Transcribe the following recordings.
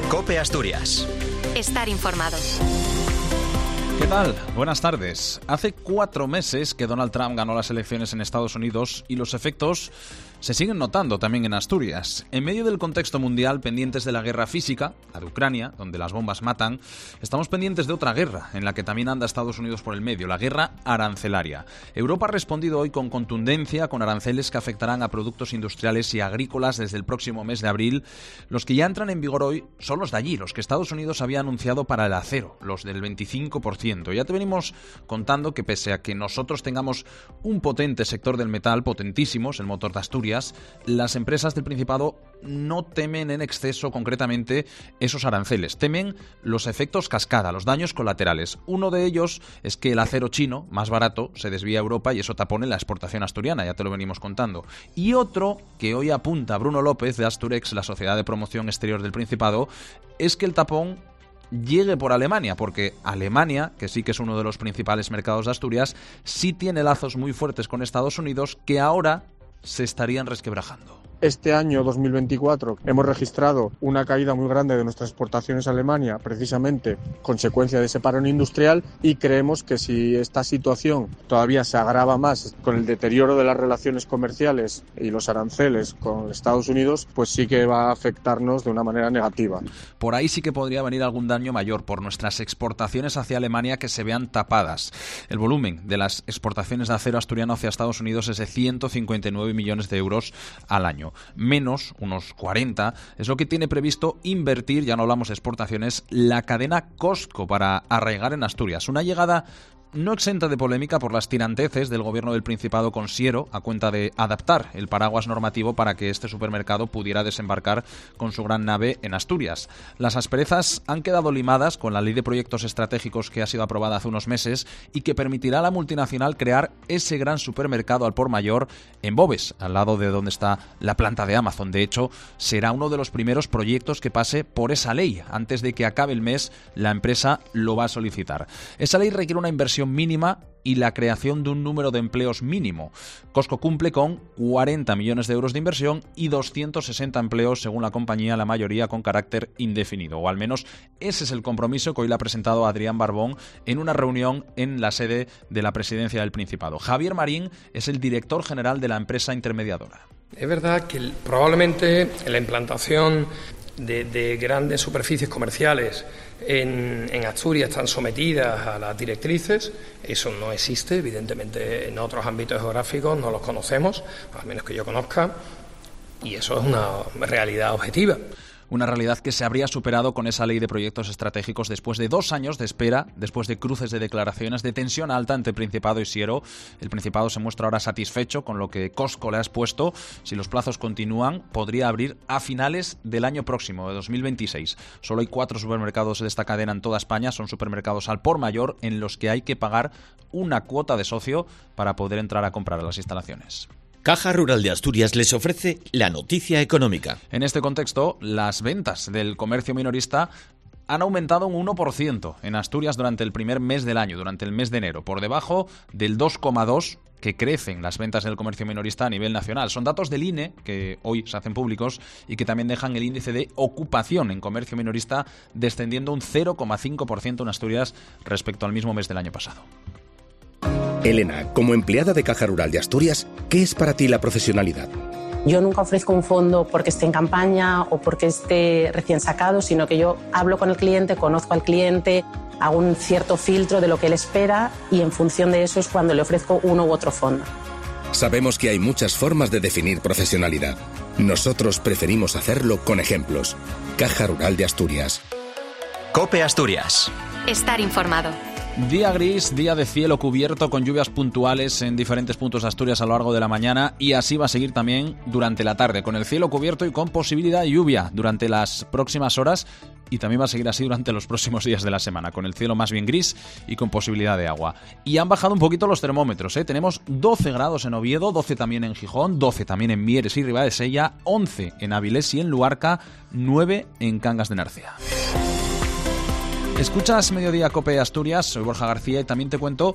COPE Asturias. Estar informado. ¿Qué tal? Buenas tardes. Hace 4 meses que Donald Trump ganó las elecciones en Estados Unidos y los efectos se siguen notando también en Asturias. En medio del contexto mundial, pendientes de la guerra física, la de Ucrania, donde las bombas matan, estamos pendientes de otra guerra, en la que también anda Estados Unidos por el medio, la guerra arancelaria. Europa ha respondido hoy con contundencia, con aranceles que afectarán a productos industriales y agrícolas desde el próximo mes de abril. Los que ya entran en vigor hoy son los de allí, los que Estados Unidos había anunciado para el acero, los del 25%. Ya te venimos contando que pese a que nosotros tengamos un potente sector del metal, potentísimos, el motor de Asturias, las empresas del Principado no temen en exceso concretamente esos aranceles, temen los efectos cascada, los daños colaterales. Uno de ellos es que el acero chino, más barato, se desvía a Europa y eso tapone la exportación asturiana, ya te lo venimos contando. Y otro, que hoy apunta Bruno López de Asturex, la Sociedad de Promoción Exterior del Principado, es que el tapón llegue por Alemania, porque Alemania, que sí que es uno de los principales mercados de Asturias, sí tiene lazos muy fuertes con Estados Unidos que ahora se estarían resquebrajando. Este año 2024 hemos registrado una caída muy grande de nuestras exportaciones a Alemania, precisamente consecuencia de ese parón industrial, y creemos que si esta situación todavía se agrava más con el deterioro de las relaciones comerciales y los aranceles con Estados Unidos, pues sí que va a afectarnos de una manera negativa. Por ahí sí que podría venir algún daño mayor por nuestras exportaciones hacia Alemania que se vean tapadas. El volumen de las exportaciones de acero asturiano hacia Estados Unidos es de 159 millones de euros al año. Menos, unos 40, es lo que tiene previsto invertir, ya no hablamos de exportaciones, la cadena Costco para arraigar en Asturias. Una llegada no exenta de polémica por las tiranteces del gobierno del Principado con Siero a cuenta de adaptar el paraguas normativo para que este supermercado pudiera desembarcar con su gran nave en Asturias. Las asperezas han quedado limadas con la Ley de Proyectos Estratégicos que ha sido aprobada hace unos meses y que permitirá a la multinacional crear ese gran supermercado al por mayor en Boves, al lado de donde está la planta de Amazon. De hecho, será uno de los primeros proyectos que pase por esa ley. Antes de que acabe el mes, la empresa lo va a solicitar. Esa ley requiere una inversión mínima y la creación de un número de empleos mínimo. Costco cumple con 40 millones de euros de inversión y 260 empleos, según la compañía, la mayoría con carácter indefinido, o al menos ese es el compromiso que hoy le ha presentado Adrián Barbón en una reunión en la sede de la Presidencia del Principado. Javier Marín es el director general de la empresa intermediadora. Es verdad que probablemente la implantación de grandes superficies comerciales en Asturias están sometidas a las directrices. Eso no existe, evidentemente en otros ámbitos geográficos no los conocemos, al menos que yo conozca, y eso es una realidad objetiva. Una realidad que se habría superado con esa ley de proyectos estratégicos después de 2 años de espera, después de cruces de declaraciones, de tensión alta entre Principado y Siero. El Principado se muestra ahora satisfecho con lo que Costco le ha expuesto. Si los plazos continúan, podría abrir a finales del año próximo, de 2026. Solo hay 4 supermercados de esta cadena en toda España. Son supermercados al por mayor en los que hay que pagar una cuota de socio para poder entrar a comprar a las instalaciones. Caja Rural de Asturias les ofrece la noticia económica. En este contexto, las ventas del comercio minorista han aumentado un 1% en Asturias durante el primer mes del año, durante el mes de enero, por debajo del 2,2% que crecen las ventas del comercio minorista a nivel nacional. Son datos del INE que hoy se hacen públicos y que también dejan el índice de ocupación en comercio minorista descendiendo un 0,5% en Asturias respecto al mismo mes del año pasado. Elena, como empleada de Caja Rural de Asturias, ¿qué es para ti la profesionalidad? Yo nunca ofrezco un fondo porque esté en campaña o porque esté recién sacado, sino que yo hablo con el cliente, conozco al cliente, hago un cierto filtro de lo que él espera y en función de eso es cuando le ofrezco uno u otro fondo. Sabemos que hay muchas formas de definir profesionalidad. Nosotros preferimos hacerlo con ejemplos. Caja Rural de Asturias. COPE Asturias. Estar informado. Día gris, día de cielo cubierto con lluvias puntuales en diferentes puntos de Asturias a lo largo de la mañana y así va a seguir también durante la tarde, con el cielo cubierto y con posibilidad de lluvia durante las próximas horas y también va a seguir así durante los próximos días de la semana, con el cielo más bien gris y con posibilidad de agua. Y han bajado un poquito los termómetros, ¿eh? Tenemos 12 grados en Oviedo, 12 también en Gijón, 12 también en Mieres y Ribadesella, 11 en Avilés y en Luarca, 9 en Cangas de Narcea. Escuchas Mediodía COPE Asturias, soy Borja García y también te cuento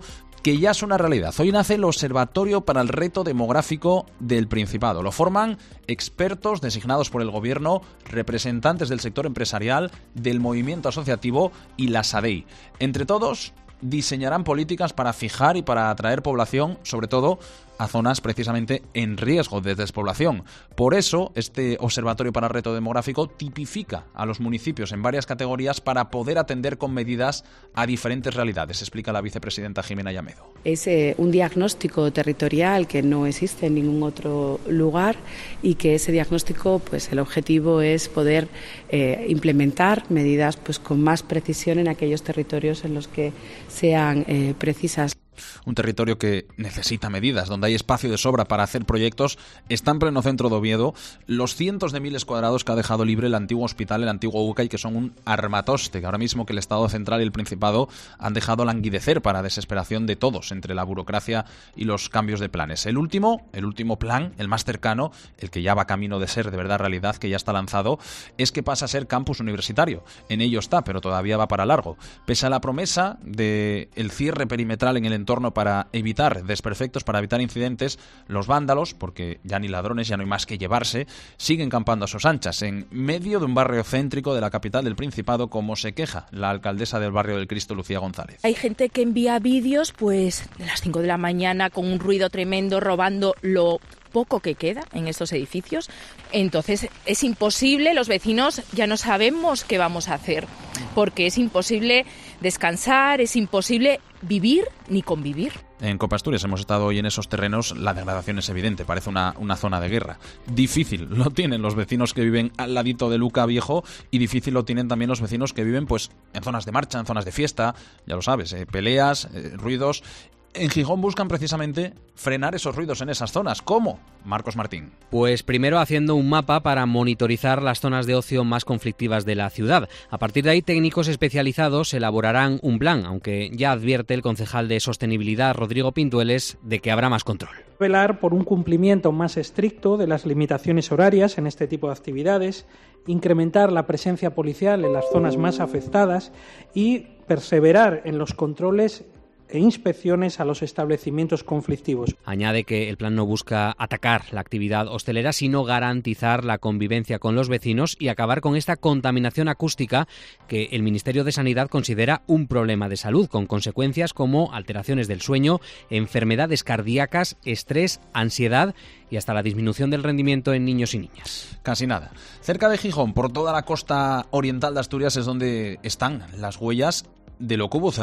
que ya es una realidad. Hoy nace el Observatorio para el Reto Demográfico del Principado. Lo forman expertos designados por el Gobierno, representantes del sector empresarial, del movimiento asociativo y la SADEI. Entre todos, diseñarán políticas para fijar y para atraer población, sobre todo a zonas precisamente en riesgo de despoblación. Por eso, este Observatorio para el Reto Demográfico tipifica a los municipios en varias categorías para poder atender con medidas a diferentes realidades, explica la vicepresidenta Jimena Llamedo. Es un diagnóstico territorial que no existe en ningún otro lugar y que ese diagnóstico, pues el objetivo es poder implementar medidas pues con más precisión en aquellos territorios en los que sean precisas. Un territorio que necesita medidas, donde hay espacio de sobra para hacer proyectos. Está en pleno centro de Oviedo, los cientos de miles cuadrados que ha dejado libre el antiguo hospital, el antiguo UCA, y que son un armatoste, que ahora mismo que el Estado central y el Principado han dejado languidecer para desesperación de todos, entre la burocracia y los cambios de planes. El último plan, el más cercano, el que ya va camino de ser de verdad realidad, que ya está lanzado, es que pasa a ser campus universitario. En ello está, pero todavía va para largo. Pese a la promesa del cierre perimetral en el entorno para evitar desperfectos, para evitar incidentes, los vándalos, porque ya ni ladrones, ya no hay más que llevarse, siguen campando a sus anchas, en medio de un barrio céntrico de la capital del Principado, como se queja la alcaldesa del barrio del Cristo, Lucía González. Hay gente que envía vídeos pues de las 5 de la mañana con un ruido tremendo, robando lo poco que queda en estos edificios. Entonces es imposible, los vecinos ya no sabemos qué vamos a hacer, porque es imposible descansar, es imposible vivir ni convivir. En Copa Asturias hemos estado hoy en esos terrenos, la degradación es evidente, parece una zona de guerra. Difícil lo tienen los vecinos que viven al ladito de Luca Viejo, y difícil lo tienen también los vecinos que viven pues en zonas de marcha, en zonas de fiesta, ya lo sabes, peleas, ruidos. En Gijón buscan precisamente frenar esos ruidos en esas zonas. ¿Cómo? Marcos Martín. Pues primero haciendo un mapa para monitorizar las zonas de ocio más conflictivas de la ciudad. A partir de ahí, técnicos especializados elaborarán un plan, aunque ya advierte el concejal de Sostenibilidad, Rodrigo Pintueles, de que habrá más control. Velar por un cumplimiento más estricto de las limitaciones horarias en este tipo de actividades, incrementar la presencia policial en las zonas más afectadas y perseverar en los controles e inspecciones a los establecimientos conflictivos. Añade que el plan no busca atacar la actividad hostelera, sino garantizar la convivencia con los vecinos y acabar con esta contaminación acústica que el Ministerio de Sanidad considera un problema de salud, con consecuencias como alteraciones del sueño, enfermedades cardíacas, estrés, ansiedad y hasta la disminución del rendimiento en niños y niñas. Casi nada. Cerca de Gijón, por toda la costa oriental de Asturias, es donde están las huellas de lo que hubo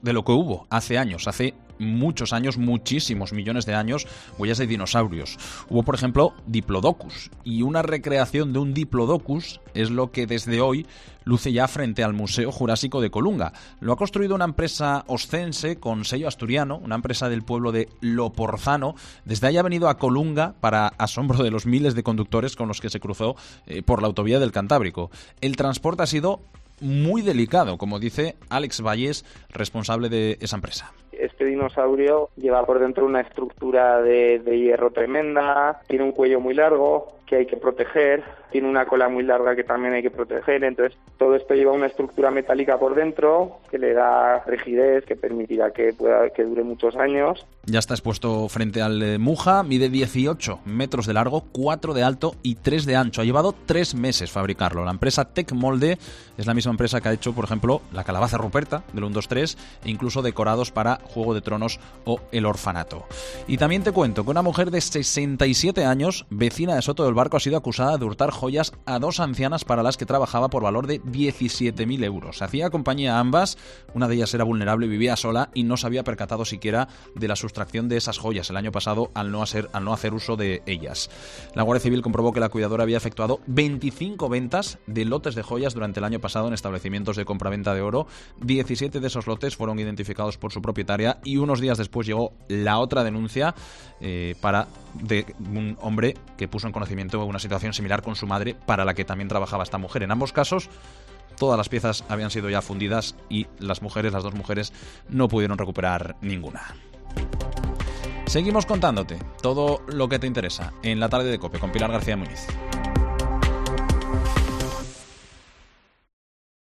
hace años, hace muchos años, muchísimos millones de años, huellas de dinosaurios. Hubo, por ejemplo, Diplodocus, y una recreación de un Diplodocus es lo que desde hoy luce ya frente al Museo Jurásico de Colunga. Lo ha construido una empresa oscense con sello asturiano, una empresa del pueblo de Loporzano. Desde ahí ha venido a Colunga para asombro de los miles de conductores con los que se cruzó por la autovía del Cantábrico. El transporte ha sido muy delicado, como dice Alex Valles, responsable de esa empresa. Este dinosaurio lleva por dentro una estructura de hierro tremenda, tiene un cuello muy largo que hay que proteger, tiene una cola muy larga que también hay que proteger, entonces todo esto lleva una estructura metálica por dentro que le da rigidez, que permitirá que dure muchos años. Ya está expuesto frente al Muja, mide 18 metros de largo, 4 de alto y 3 de ancho. Ha llevado 3 meses fabricarlo. La empresa Tecmolde es la misma empresa que ha hecho, por ejemplo, la calabaza Ruperta del 1, 2, 3 e incluso decorados para Juego de Tronos o El Orfanato. Y también te cuento que una mujer de 67 años, vecina de Soto del Barco, ha sido acusada de hurtar joyas a 2 ancianas para las que trabajaba por valor de 17.000 euros. Hacía compañía a ambas, una de ellas era vulnerable, vivía sola y no se había percatado siquiera de la sustracción de esas joyas el año pasado al no hacer uso de ellas. La Guardia Civil comprobó que la cuidadora había efectuado 25 ventas de lotes de joyas durante el año pasado en establecimientos de compraventa de oro. 17 de esos lotes fueron identificados por su propietaria y unos días después llegó la otra denuncia de un hombre que puso en conocimiento de una situación similar con su madre, para la que también trabajaba esta mujer. En ambos casos, todas las piezas habían sido ya fundidas y las 2 mujeres, no pudieron recuperar ninguna. Seguimos contándote todo lo que te interesa en la tarde de COPE con Pilar García Muñiz.